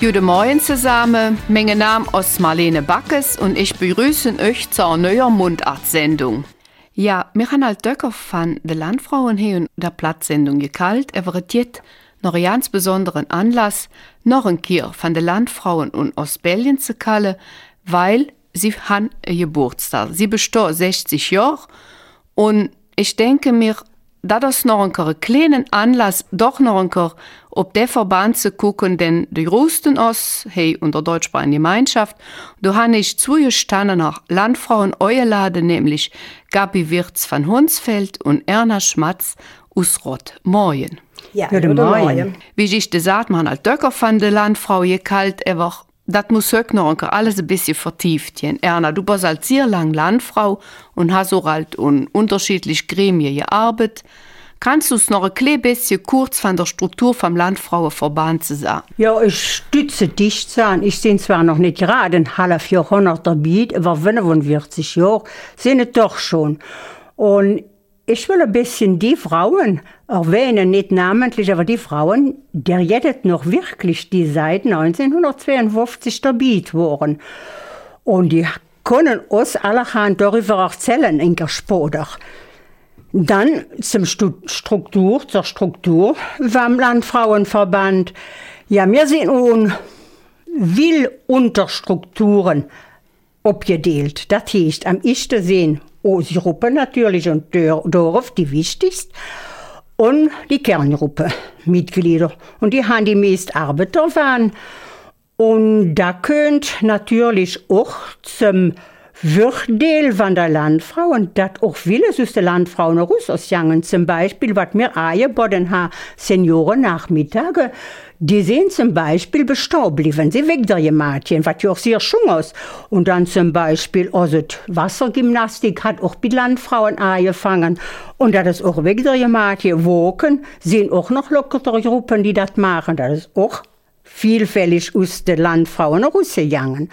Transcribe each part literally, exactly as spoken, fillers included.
Guten Morgen zusammen, mein Name ist Marlene Backes und ich begrüße euch zur neuen Mundart-Sendung. Ja, wir haben halt Döcker von den Landfrauen hier in der Platzsendung gekalt. Er wird jetzt noch einen ganz besonderen Anlass, noch ein Kehr von den Landfrauen und Ostbelgien zu kallen, weil sie haben einen Geburtstag. Sie besteht sechzig Jahre und ich denke mir, das ist noch ein kleiner Anlass, doch noch ein ob der Verband zu gucken, denn die größten aus, hey, unter deutschsprachigen Gemeinschaft, da habe ich zugestandene Landfrauen eingeladen, nämlich Gabi Wirz von Hunsfeld und Erna Schmatz aus Rott. Morgen. Ja, guten Morgen. Wie ich dir sagt, man hat Döcker von der Landfrau gekalt, aber das muss auch noch alles ein bisschen vertieft werden. Erna, du bist als sehr lang Landfrau und hast auch halt in unterschiedlichen Gremien gearbeitet. Kannst du uns noch ein klein bisschen kurz von der Struktur vom Landfrauenverband sagen? Ja, ich stütze dich zu an. Ich bin zwar noch nicht gerade ein halb Jahrhundert dabei, aber fünfundvierzig Jahre sind es doch schon. Und ich will ein bisschen die Frauen erwähnen, nicht namentlich, aber die Frauen, die jetzt noch wirklich die seit neunzehnhundertzweiundfünfzig dabei waren. Und die können uns allerhand darüber erzählen, Inka Spoder. Dann zum Struktur, zur Struktur vom Landfrauenverband. Ja, wir sind nun viel Unterstrukturen abgedeelt. Das heißt, am ehesten sehen Großgruppe natürlich und Dorf die wichtigsten und die Kerngruppe Mitglieder. Und die haben die meisten Arbeiter waren. Und da könnt natürlich auch zum Würdeel von der Landfrau und das auch vieles aus der Landfrauen rausgegangen. Zum Beispiel, was wir angeboten haben, Seniorennachmittage, die sind zum Beispiel bestehen bleiben. Sie weg der Mädchen, was ja auch sehr schön ist. Und dann zum Beispiel, also die Wassergymnastik hat auch bei Landfrauen angefangen. Und das ist auch weg der Mädchen. Woken sind auch noch lockere Gruppen, die das machen. Das ist auch vielfältig aus den Landfrauen rausgegangen.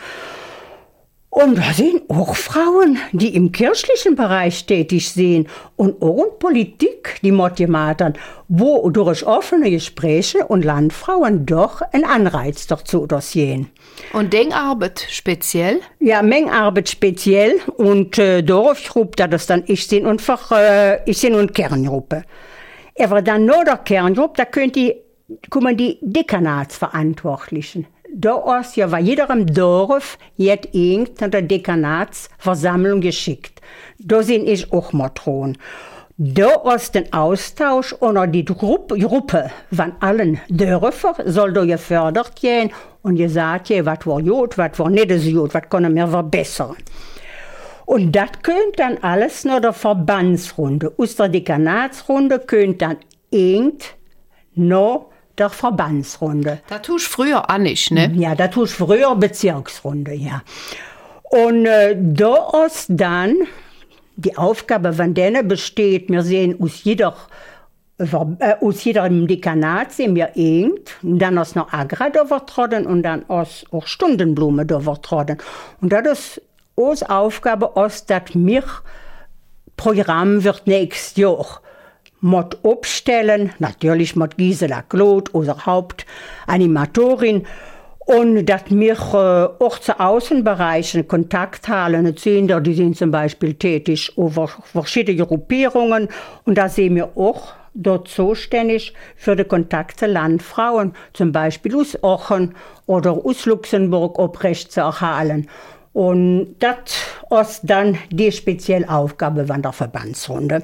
Und da sind auch Frauen, die im kirchlichen Bereich tätig sind und auch in Politik, die mitmachen, wo durch offene Gespräche und Landfrauen doch ein Anreiz dazu sehen. Und Denkarbeit speziell? Ja, Mengarbeit speziell und äh, Dorfgruppe, das dann ich sind und für, äh, ich sind und Kerngruppe. Aber dann nur der Kerngruppe, da könnt ihr, kommen die Dekanatsverantwortlichen. Da ist ja bei jedem Dorf jetzt irgendeine Dekanatsversammlung geschickt. Da sind ich auch Matron. Da ist der Austausch unter die Gruppe, Gruppe von allen Dörfern soll da gefördert werden und gesagt werden, was war gut, was war nicht so gut, was können wir verbessern. Und das könnt dann alles nach der Verbandsrunde. Aus der Dekanatsrunde könnt dann irgend noch der Verbandsrunde. Das tust du früher auch nicht, ne? Ja, das tust du früher Bezirksrunde, ja. Und äh, da ist dann die Aufgabe von denen besteht, wir sehen aus jeder, äh, aus jedem Dekanat sehen wir irgend, und dann ist noch Agra da vertreten und dann ist auch Stundenblume da vertreten. Und das ist unsere Aufgabe, ist, dass wir Programm wird nächstes Jahr Mod abstellen, natürlich mit Gisela Claude, unsere Hauptanimatorin, und dass wir äh, auch zu Außenbereichen Kontakt haben. Die, die sind zum Beispiel tätig über verschiedene Gruppierungen und da sehen wir auch dort zuständig für die Kontakte Landfrauen, zum Beispiel aus Aachen oder aus Luxemburg aufrecht zu erhalten. Und das ist dann die spezielle Aufgabe von der Verbandsrunde.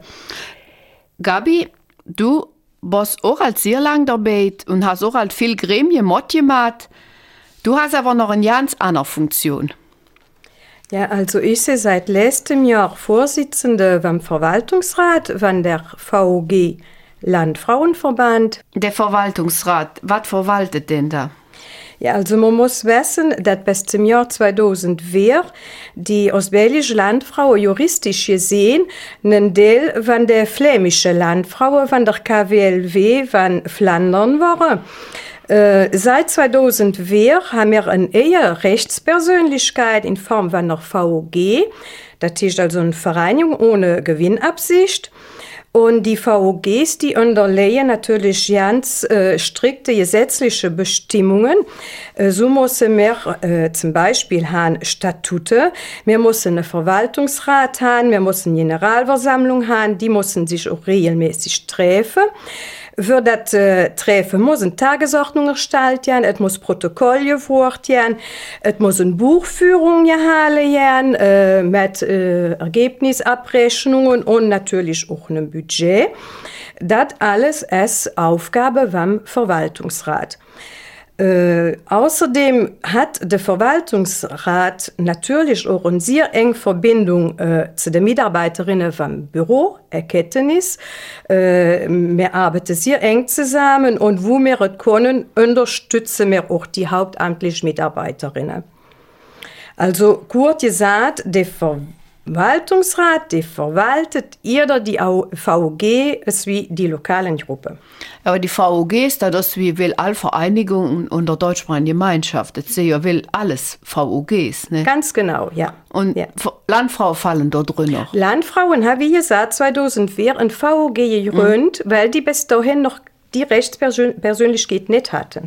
Gabi, du bist auch als sehr lang dabei und hast auch als viel Gremien mitgemacht. Du hast aber noch eine ganz andere Funktion. Ja, also ich bin seit letztem Jahr Vorsitzende beim Verwaltungsrat von der V O G Landfrauenverband. Der Verwaltungsrat, was verwaltet denn da? Ja, also man muss wissen, dass bis zum Jahr zweitausendvier die ostbelgische Landfrauen juristisch gesehen ein Teil von der flämischen Landfrauen von der K W L W von Flandern waren. Äh, seit zweitausendvier haben wir eine eher Rechtspersönlichkeit in Form von einer V O G. Das ist also eine Vereinigung ohne Gewinnabsicht. Und die V O Gs, die unterlegen natürlich ganz äh, strikte gesetzliche Bestimmungen. Äh, so müssen wir äh, zum Beispiel haben Statute, wir müssen einen Verwaltungsrat haben, wir müssen eine Generalversammlung haben, die müssen sich auch regelmäßig treffen. Für das äh, Treffen muss eine Tagesordnung erstellt werden, es muss Protokoll geführt werden, es muss eine Buchführung gehalten werden, äh, mit äh, Ergebnisabrechnungen und natürlich auch einem Budget. Das alles ist Aufgabe vom Verwaltungsrat. Äh, außerdem hat der Verwaltungsrat natürlich auch eine sehr enge Verbindung äh, zu den Mitarbeiterinnen vom Büro, Erkenntnis. Äh, wir arbeiten sehr eng zusammen und wo wir es können, unterstützen wir auch die hauptamtlichen Mitarbeiterinnen. Also kurz gesagt, der Verwaltungsrat, der verwaltet jeder die V O G wie die lokalen Gruppen. Aber die V O Gs, das wie will alle Vereinigungen und der deutschsprachigen Gemeinschaft, das ja will alles V O Gs, ne? Ganz genau, ja. Und ja. Landfrauen fallen dort drin noch. Landfrauen haben, wie gesagt, zweitausendvier ein V O G gegründet, mhm. weil die bis dahin noch die Rechtspersönlichkeit nicht hatten.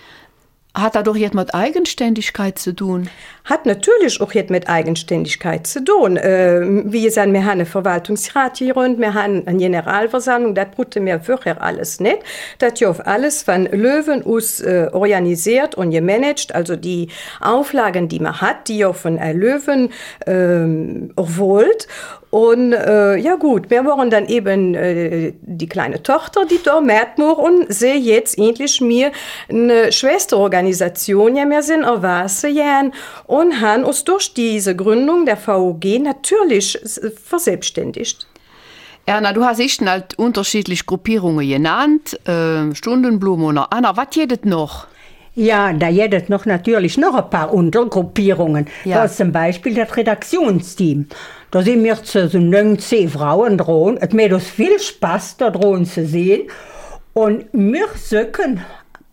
Hat das doch jetzt mit Eigenständigkeit zu tun? Hat natürlich auch jetzt mit Eigenständigkeit zu tun. Äh, wie gesagt, wir haben einen Verwaltungsrat hier und wir haben eine Generalversammlung, das brauchte mir vorher alles nicht. Das ist ja auf alles von Löwen aus äh, organisiert und gemanagt, also die Auflagen, die man hat, die ja von äh, Löwen äh, erholt. Und äh, ja gut, wir waren dann eben äh, die kleine Tochter, die da mitmacht und sie jetzt endlich mir eine Schwesterorganisation, ja, wir sind erwachsen und haben uns durch diese Gründung der V O G natürlich verselbstständigt. Erna, du hast echt halt unterschiedliche Gruppierungen genannt, äh, Stundenblumen oder Anna, was jedet noch? Ja, da jedet noch natürlich noch ein paar Untergruppierungen. Ja. Da ist zum Beispiel das Redaktionsteam. Da sind wir zu so neunzehn Frauen dran. Es macht uns viel Spaß, da dran zu sehen. Und wir suchen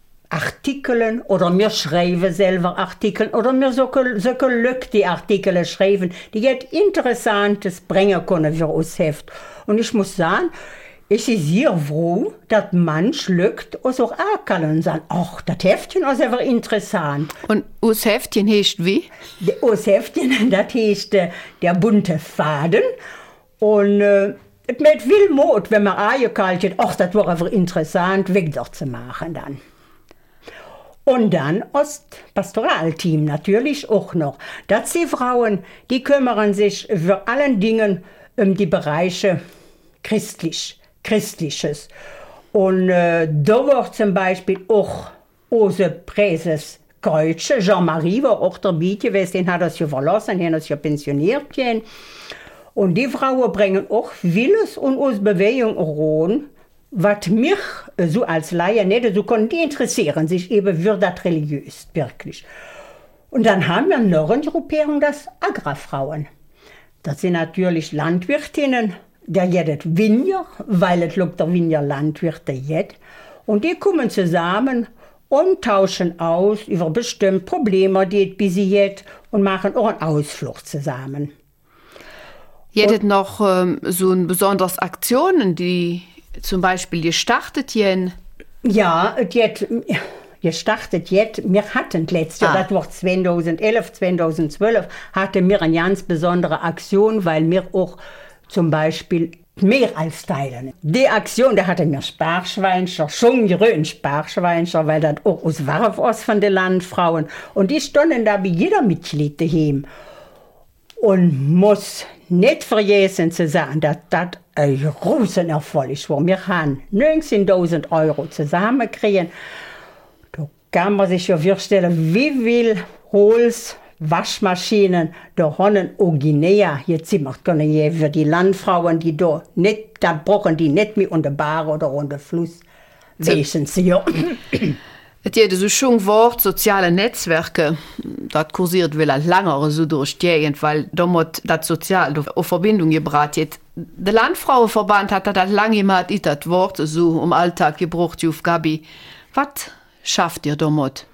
Artikeln oder wir schreiben selber Artikel oder wir suchen Glück die Artikel schreiben, die jetzt Interessantes bringen können für uns Heft. Und ich muss sagen, ich bin sehr froh, dass manch lückt uns auch ankallen und sagen, ach, das Heftchen ist aber interessant. Und das Heftchen heißt wie? Das Heftchen, das heißt äh, der bunte Faden. Und äh, es macht viel Mut, wenn man angekallt ach, das war aber interessant, wegzumachen dann. Und dann das Pastoralteam natürlich auch noch. Das sind Frauen, die kümmern sich für allen Dingen um die Bereiche christlich. Christliches. Und äh, da war zum Beispiel auch unser Präses-Kreutsche, Jean-Marie war auch dabei gewesen, den hat er sich verlassen, den hat er sich pensioniert. Und die Frauen bringen auch vieles und uns Bewegung rein, was mich so als Laie nicht so konnte, die interessieren sich eben für das religiös, wirklich. Und dann haben wir noch eine Gruppierung, das Agrarfrauen. Das sind natürlich Landwirtinnen, der jedet Winzer, weil es der Winzer Landwirte jet. Und die kommen zusammen und tauschen aus über bestimmte Probleme, die es bis jet, und machen auch einen Ausflug zusammen. Jedet noch ähm, so ein besonderes Aktionen, die zum Beispiel gestartet jen? Ja, jet, gestartet jet. Wir hatten letztes Jahr, ah. das war zweitausendelf, zweitausendzwölf, hatten wir eine ganz besondere Aktion, weil wir auch zum Beispiel mehr als teilen. Die Aktion, da hatten wir Sparschweinscher, schon grün Sparschweinscher, weil das auch aus Warf aus von den Landfrauen. Und die standen da bei jeder Mitglied daheim. Und muss nicht vergessen zu sagen, dass das ein großer Erfolg war. Wir haben neunzehntausend Euro zusammengekriegt. Da kann man sich ja vorstellen, wie viel Holz, Waschmaschinen, da haben auch Guinea gezimmert können für die Landfrauen, die da nicht, da brauchen die nicht mehr unter Bar oder unter Fluss. Wissen Sie ja. Es gibt so schon Wort, soziale Netzwerke, das kursiert will lange so durch die Gegend, weil damit das sozial auf Verbindung gebracht wird. Der Landfrauenverband hat das lange mal das Wort so im Alltag gebraucht auf Gabi. Was schafft ihr damit?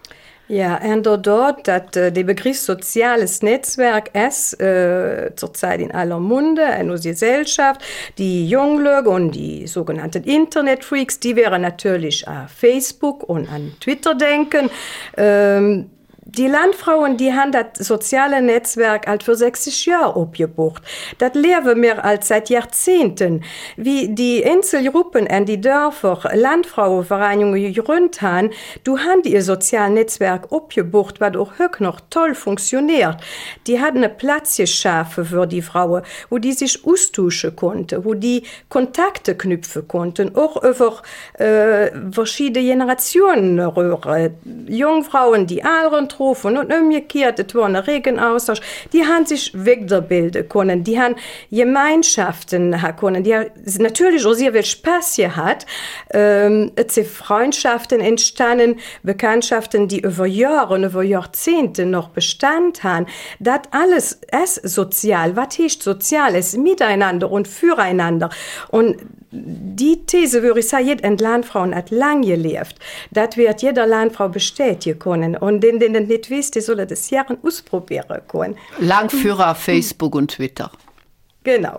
Ja, und dort, dass äh, der Begriff soziales Netzwerk ist äh, zurzeit in aller Munde, in unserer Gesellschaft. Die Jungleute und die sogenannten Internetfreaks, die wären natürlich an Facebook und an Twitter denken. Ähm, Die Landfrauen, die haben das soziale Netzwerk alt für sechzig Jahre abgebucht. Das leben wir als seit Jahrzehnten. Wie die Inselgruppen und die Dörfer Landfrauenvereinigungen gegründet haben, du haben die ihr soziales Netzwerk abgebucht, was auch heute noch toll funktioniert. Die hatten einen Platz geschaffen für die Frauen, wo die sich austauschen konnten, wo die Kontakte knüpfen konnten, auch über äh, verschiedene Generationen rühren. Jungfrauen, die Älteren getroffen und umgekehrt, es war ein Regenaustausch. Die haben sich weiterbilden können, die haben Gemeinschaften haben können, die haben natürlich auch sehr viel Spaß gehabt. Ähm, es sind Freundschaften entstanden, Bekanntschaften, die über Jahre und über Jahrzehnte noch Bestand haben. Das alles ist sozial. Was heißt sozial? Es ist miteinander und füreinander. Und die These, würde ich sagen, jede Landfrau hat lange gelebt. Das wird jeder Landfrau bestätigen können. Und den, den das nicht wisst, die sollen das Jahren ausprobieren können. Langführer, Facebook und Twitter. Genau.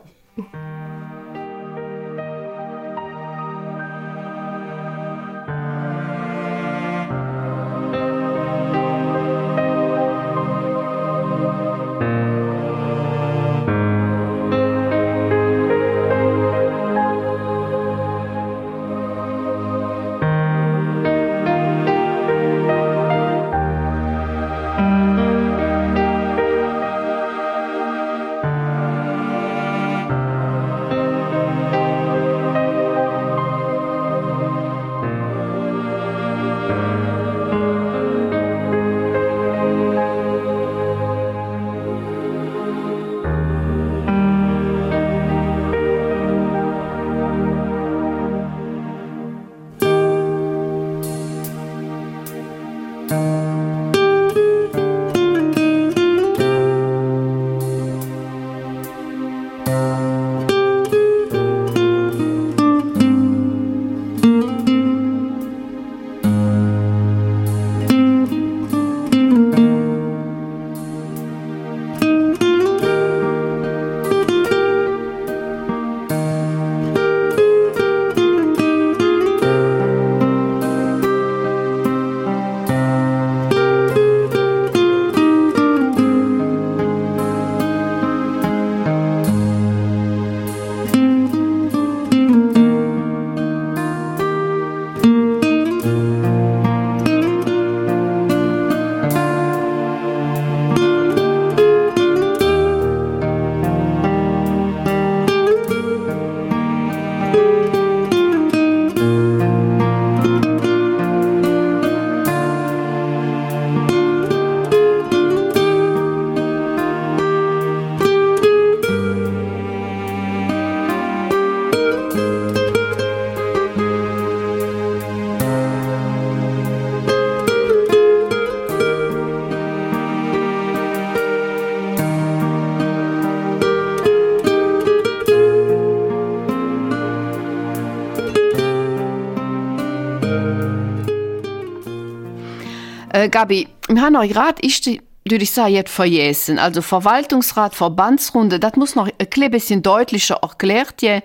Äh, Gabi, wir haben euch Rat, ich würde ich sagen, jetzt vergessen. Also Verwaltungsrat, Verbandsrunde, das muss noch ein klein bisschen deutlicher erklärt werden,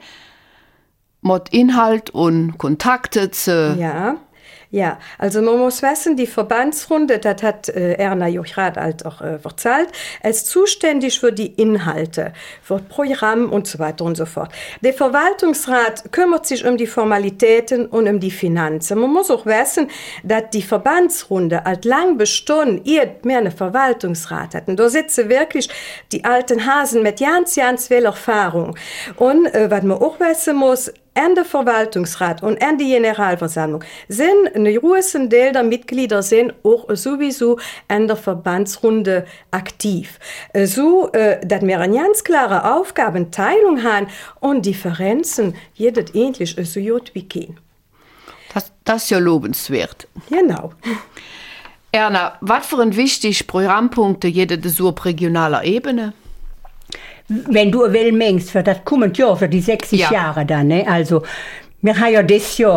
mit Inhalt und Kontakte zu. Ja. Ja, also man muss wissen, die Verbandsrunde, das hat äh, Erna Juchrad halt auch äh, erzählt, ist zuständig für die Inhalte, für das Programm und so weiter und so fort. Der Verwaltungsrat kümmert sich um die Formalitäten und um die Finanzen. Man muss auch wissen, dass die Verbandsrunde alt lang bestanden, ihr mehr einen Verwaltungsrat hatten. Da sitzen wirklich die alten Hasen mit ganz, ganz viel Erfahrung. Und äh, was man auch wissen muss, an der Verwaltungsrat und an die Generalversammlung sind ein großer Teil der Mitglieder sind auch sowieso an der Verbandsrunde aktiv. So, äh, dass wir eine ganz klare Aufgabenteilung haben und Differenzen jedes ähnlich so gut wie gehen. Das, das ist ja lobenswert. Genau. Erna, was für ein wichtig Programmpunkte jede subregionaler Ebene? Wenn du will meinst, für das kommende Jahr, für die sechzig Ja. Jahre dann, ne? Also, wir haben ja dieses Jahr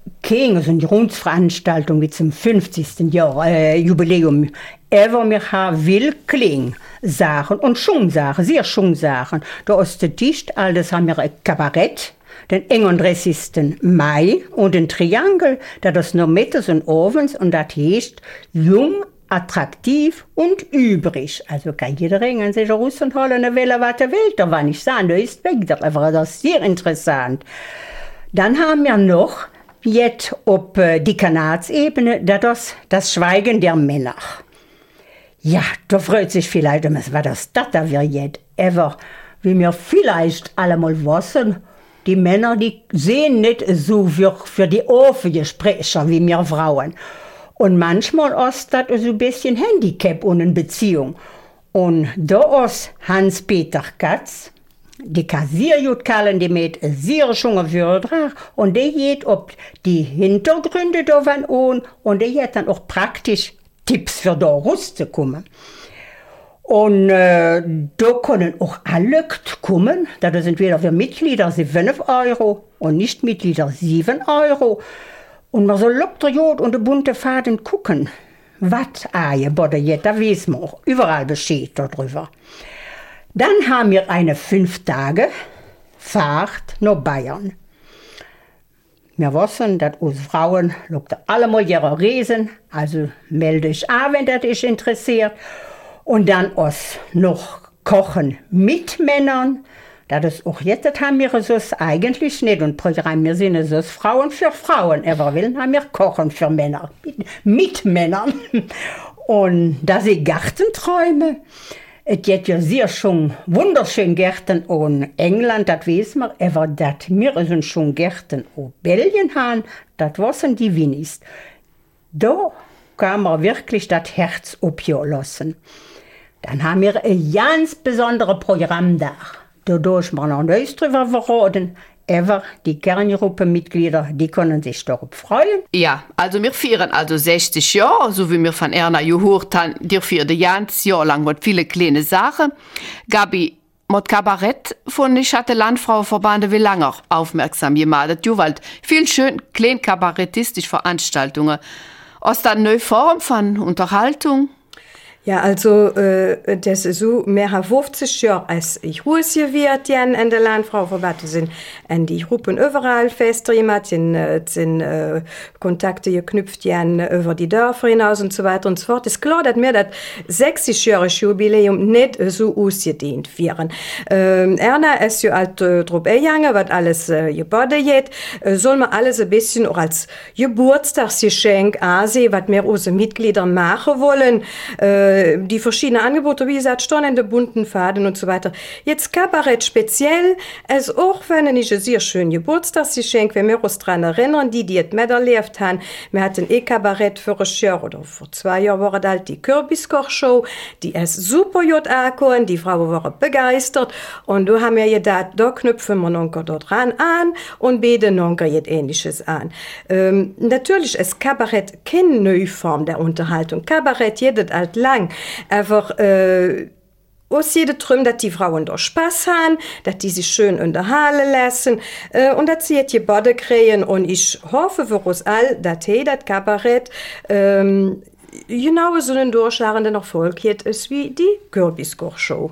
keine so eine Rundsveranstaltung wie zum fünfzigsten Jahr, äh, Jubiläum. Aber wir haben will Kling Sachen und Schungsachen, sehr Schungsachen. Da ist der Tisch, alles haben wir ein Kabarett, den einunddreißigsten Mai und den Triangel, das ist noch mittags und abends und das heißt jung, attraktiv und übrig. Also kann jeder ringen sich raus und holen eine Welle, was er will. Da war nicht sagen, da ist weg, aber das ist sehr interessant. Dann haben wir noch jetzt auf die Kanatsebene das, das Schweigen der Männer. Ja, da freut sich vielleicht, was das da wir jetzt. Aber wie wir vielleicht alle mal wissen, die Männer, die sehen nicht so für, für die offenen Sprecher wie wir Frauen. Und manchmal ist das so ein bisschen Handicap und eine Beziehung. Und da ist Hans-Peter Katz, die kann sehr gut kallen, die mit sehr schönen Wörter und die geht ob die Hintergründe da van an und die hat dann auch praktisch Tipps für da rauszukommen. Und äh, da können auch alle kommen, da sind wieder für Mitglieder fünf Euro und Nicht-Mitglieder sieben Euro. Und man soll locker Jod und den bunten Faden gucken, was angeboten wird, da weiß man auch, überall Bescheid darüber. Dann haben wir eine fünf Tage Fahrt nach Bayern. Wir wissen, dass uns Frauen alle mal ihre Reisen, also melde ich an, wenn das dich interessiert. Und dann uns noch Kochen mit Männern. Das ist auch jetzt, das haben wir so eigentlich nicht. Und Programm, wir sind so Frauen für Frauen. Aber wir haben wir Kochen für Männer, mit, mit Männern. Und da sind Gartenträume. Es gibt ja sehr schon wunderschöne Gärten in England, das wissen wir, aber dass wir schon Gärten in Belgien haben, das wissen die wenigsten. Da kann man wirklich das Herz ablassen. Dann haben wir ein ganz besonderes Programm da. Dadurch wir noch nichts drüber verraten. Aber die Kerngruppenmitglieder, die können sich darauf freuen. Ja, also wir feiern also sechzig Jahre, so wie wir von Erna gehört haben, die feiern ein ganzes Jahr lang mit viele kleine Sachen. Gabi, mit Kabarett von ich hatte Landfrauenverband wie lange aufmerksam gemacht. Du weil viel schön klein kabarettistische Veranstaltungen. Aus der neue Form von Unterhaltung. Ja, also äh, das ist so mehr als fünfzig Jahre als ich Russe wird ja in der Landfrauenverband sind und die Gruppen überall fest gemacht, sind, äh, sind äh, Kontakte geknüpft ja über die Dörfer hinaus und so weiter und so fort. Es ist klar, dass mir das sechzig-jährige Jubiläum nicht so ausgedehnt wären. Ähm, Erna ist ja halt äh, drauf eingegangen, was alles äh, geboten wird, äh, soll man alles ein bisschen auch als Geburtstagsgeschenk ansehen, was wir unsere Mitglieder machen wollen. Äh, die verschiedenen Angebote, wie gesagt, stehen in den bunten Faden und so weiter. Jetzt Kabarett speziell, also auch wenn ich ein sehr schönes Geburtstagsgeschenk, wenn wir uns daran erinnern, die, die es miterlebt haben, wir hatten ein E-Kabarett für ein Jahr oder vor zwei Jahren war das halt die Kürbiskoch-Show, die ist super gut angekommen, die Frauen waren begeistert und da haben wir gedacht, da knüpfen wir noch dort ran an und bieten noch Ähnliches an. Ähm, natürlich ist Kabarett keine neue Form der Unterhaltung. Kabarett jedes alt lang. Einfach äh, aus jedem Trüm, dass die Frauen da Spaß haben, dass die sich schön unterhalten lassen äh, und dass sie jetzt die Bode kriegen. Und ich hoffe für uns alle, dass hier das Kabarett ähm, genau so einen durchschlagenden Erfolg hat, ist wie die Kürbiskoch-Show.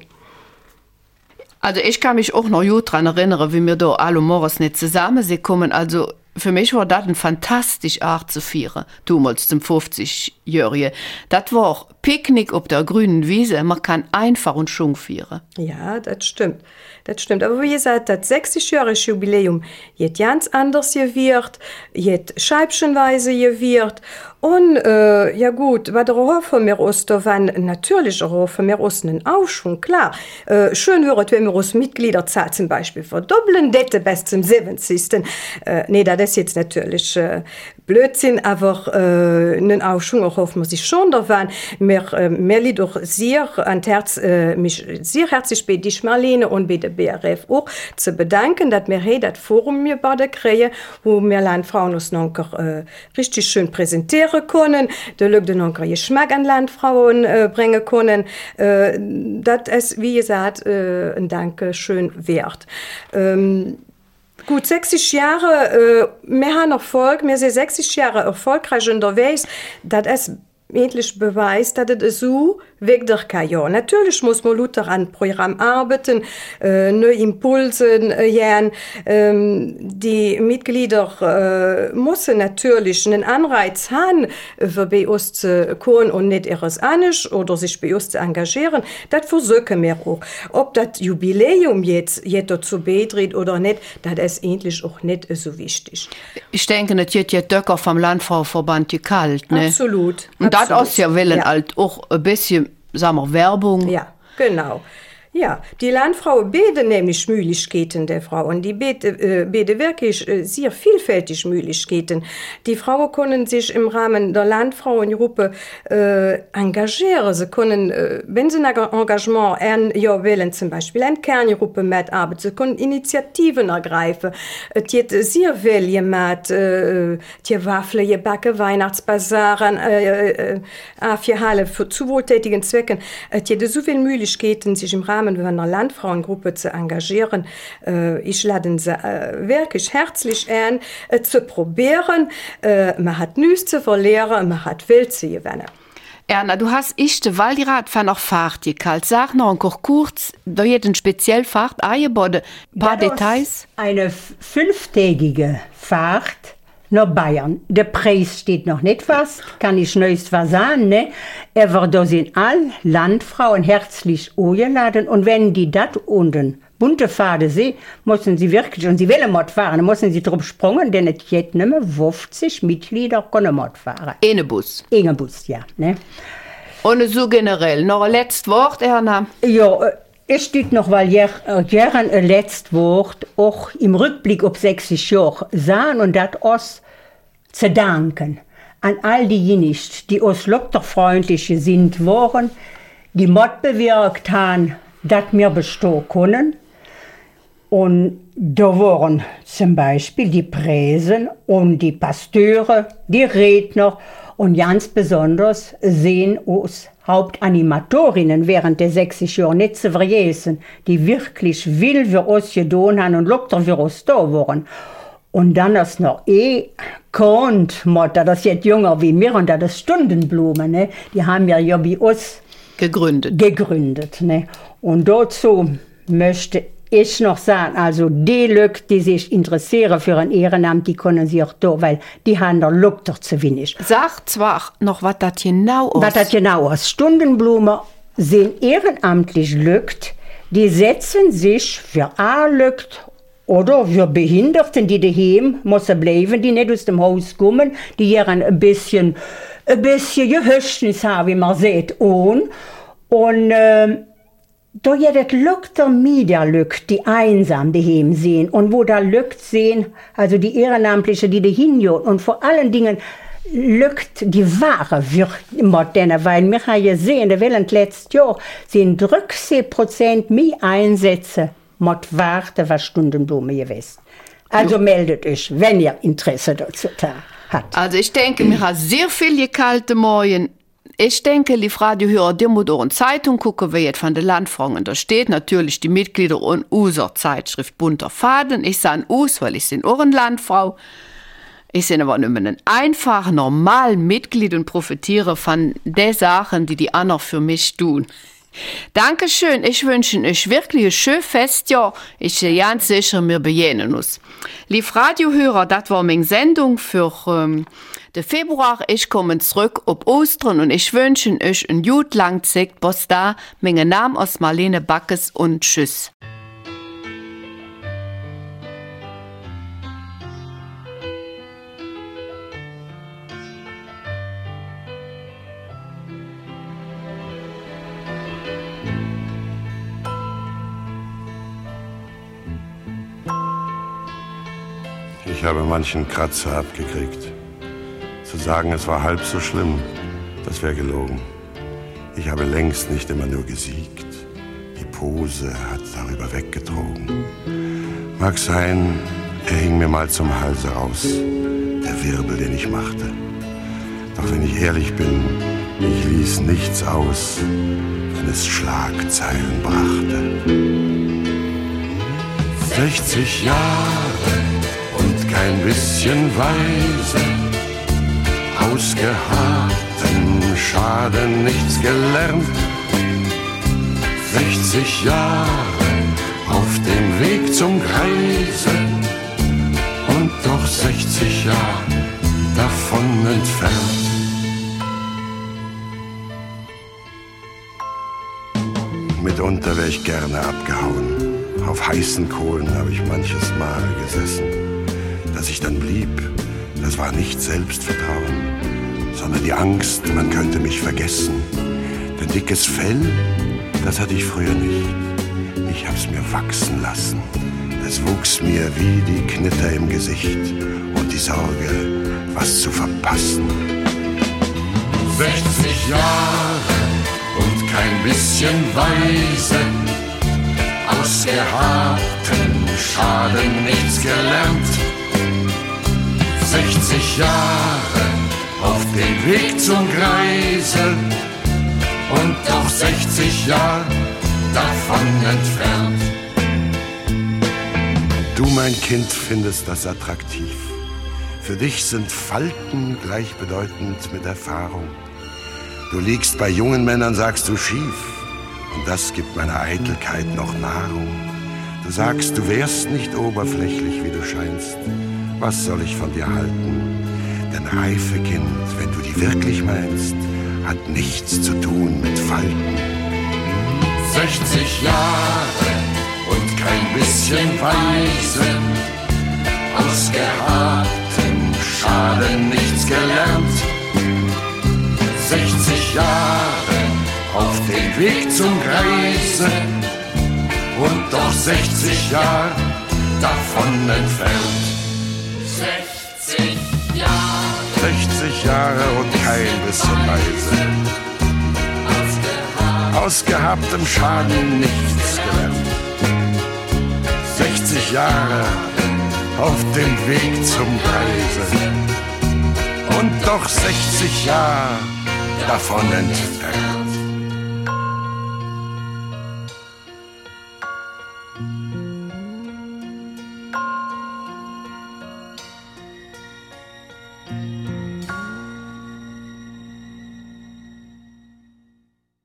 Also ich kann mich auch noch gut daran erinnern, wie wir da alle morgens nicht zusammengekommen. Also für mich war das eine fantastische Art zu feiern, damals zum fünfzigjährigen. Das war auch Picknick auf der grünen Wiese. Man kann einfach und schön feiern. Ja, das stimmt. Das stimmt. Aber wie gesagt, das sechzig-jährige Jubiläum jetzt ganz anders wird, jetzt scheibchenweise wird. Und äh, ja gut, was hoffen wir uns da, wenn natürlich hoffen wir uns einen Aufschwung, klar. Äh, schön wäre es, wenn wir uns Mitgliederzahl zum Beispiel verdoppeln, das bis zum siebzigsten Äh, nee, das ist jetzt natürlich äh, Blödsinn, aber äh, einen Aufschwung hoffen wir sich schon davon. Mir, äh, mir liegt auch sehr an Herz, äh, mich sehr herzlich bei dich, Marlene, und bei der B R F auch zu bedanken, dass wir hier das Forum mir beide kriegen, wo wir Landfrauen uns noch äh, richtig schön präsentieren können, der Lüg den noch Geschmack an Landfrauen äh, bringen können. Äh, das ist, wie gesagt, äh, ein Dankeschön wert. Ähm, Gut, sechzig Jahre, äh, wir haben Erfolg, wir sind sechzig Jahre erfolgreich unterwegs, das ist endlich Beweis, dass es so weiter kann. Ja, natürlich muss man lauter an Programm arbeiten, äh, neue Impulse äh, gern. Ähm, die Mitglieder äh, müssen natürlich einen Anreiz haben, für bei uns zu kommen und nicht ihres Anisch oder sich bei uns zu engagieren. Das versuchen wir auch. Ob das Jubiläum jetzt, jetzt dazu beiträgt oder nicht, das ist endlich auch nicht so wichtig. Ich denke, das wird ja Döcker vom Landfrauverband gekalt, ne? Absolut. Und das ist ja willen ja. halt auch ein bisschen, sagen wir, Werbung. Ja, genau. Ja, die Landfrauen bieten nämlich Möglichkeiten der Frauen. Die bieten, äh, bieten wirklich äh, sehr vielfältig Möglichkeiten. Die Frauen können sich im Rahmen der Landfrauengruppe äh, engagieren. Sie können, äh, wenn sie ein Engagement ein Jahr wählen, zum Beispiel eine Kerngruppe mitarbeiten, sie können Initiativen ergreifen. Es gibt sehr viel gemacht, äh, die Waffeln, die Backen, Weihnachtsbasaren, äh, äh, für Halle, für zu wohltätigen Zwecken. Es gibt so viele Möglichkeiten, sich im Rahmen von einer Landfrauengruppe zu engagieren. Äh, ich lade sie äh, wirklich herzlich ein, äh, zu probieren. Äh, man hat nichts zu verlieren, man hat viel zu gewinnen. Erna, du hast ich de Waldirat von noch Fahrt gekalt. Sag noch encore kurz, da hat ein speziell Fahrt angeboten. Ein paar ja, Details? Eine fünftägige Fahrt nach Bayern. Der Preis steht noch nicht fest, kann ich nicht was sagen, ne? Aber da sind alle Landfrauen herzlich eingeladen und wenn die das unten bunte Pfade sehen, müssen sie wirklich, und sie wollen mitfahren, müssen sie drauf springen, denn es gibt nicht mehr fünfzig Mitglieder können mitfahren. Eine Bus. Eine Bus, ja, ne? Und so generell, noch ein letztes Wort, Erna? Ja, es steht noch, weil ich gerne ein letztes Wort auch im Rückblick auf sechzig Jahre sahen und das uns zu danken an all diejenigen, die uns lokterfreundlich sind waren, die Mord bewirkt haben, dass wir bestehen können. Und da waren zum Beispiel die Präsen und die Pasteure, die Redner und ganz besonders sehen uns Hauptanimatorinnen während der sechzig Jahre nicht zu vergessen, die wirklich will für uns getan haben und lokter für uns da waren. Und dann ist noch eh Kont, das ist jetzt jünger wie mir und das ist Stundenblume, ne? Die haben ja, ja bei uns gegründet. gegründet ne? Und dazu möchte ich noch sagen, also die Leute, die sich interessieren für ein Ehrenamt, die können sich auch da, weil die haben da Lukter zu wenig. Sag zwar noch, was das genau ist. Was das genau ist. Stundenblume sind ehrenamtlich Leute, die setzen sich für alle Leute oder für Behinderten, die daheim müssen bleiben, die nicht aus dem Haus kommen, die hier ein bisschen, ein bisschen Gehöschnis haben, wie man sieht, und, und äh, da gibt es Leute, mehr Leute, die einsam daheim sind und wo da Leute sehen, also die Ehrenamtlichen, die dahin gehen und vor allen Dingen Leute, die wahre Würde, weil wir haben gesehen, während letztes Jahr sind dreißig Prozent mehr Einsätze mit Warte, was Stundenblume gewesen. Also meldet euch, wenn ihr Interesse dazu habt. Also ich denke, wir haben sehr viele kalte Morgen. Ich denke, liebe Radiohörer, die muss auch in Zeitung gucken, wer jetzt von den Landfrauen da steht. Natürlich die Mitglieder und unserer Zeitschrift Bunter Faden. Ich sage aus, weil ich bin auch eine Landfrau. Ich bin aber nicht mehr ein einfach, normal Mitglied und profitiere von den Sachen, die die anderen für mich tun. Dankeschön, ich wünsche euch wirklich ein schönes Festjahr. Ich bin ganz sicher, wir begegnen uns. Liebe Radiohörer, das war meine Sendung für ähm, den Februar. Ich komme zurück ob Ostern und ich wünsche euch ein gut lang Zeit. Bis da, mein Name ist Marlene Backes und tschüss. Ich habe manchen Kratzer abgekriegt. Zu sagen, es war halb so schlimm, das wäre gelogen. Ich habe längst nicht immer nur gesiegt. Die Pose hat darüber weggetrogen. Mag sein, er hing mir mal zum Halse raus, der Wirbel, den ich machte. Doch wenn ich ehrlich bin, ich ließ nichts aus, wenn es Schlagzeilen brachte. sechzig Jahre kein bisschen weise, ausgeharrtem Schaden nichts gelernt. sechzig Jahre auf dem Weg zum Greise und doch sechzig Jahre davon entfernt. Mitunter wär ich gerne abgehauen. Auf heißen Kohlen habe ich manches Mal gesessen. Dass ich dann blieb, das war nicht Selbstvertrauen, sondern die Angst, man könnte mich vergessen. Denn dickes Fell, das hatte ich früher nicht. Ich hab's mir wachsen lassen. Es wuchs mir wie die Knitter im Gesicht und die Sorge, was zu verpassen. sechzig Jahre und kein bisschen weise, ausgeharrtem Schaden nichts gelernt. sechzig Jahre auf dem Weg zum Greise und doch sechzig Jahre davon entfernt. Du, mein Kind, findest das attraktiv. Für dich sind Falten gleichbedeutend mit Erfahrung. Du liegst bei jungen Männern, sagst du, schief. Und das gibt meiner Eitelkeit noch Nahrung. Du sagst, du wärst nicht oberflächlich, wie du scheinst. Was soll ich von dir halten? Denn reife Kind, wenn du die wirklich meinst, hat nichts zu tun mit Falten. sechzig Jahre und kein bisschen weise, ausgeharrtem Schaden nichts gelernt. sechzig Jahre auf dem Weg zum Greise und doch sechzig Jahre davon entfernt. sechzig Jahre, sechzig Jahre und kein bisschen weise, ausgehabtem Schaden nichts gelernt. sechzig Jahre auf dem Weg zum Greise und doch sechzig Jahre davon entfernt.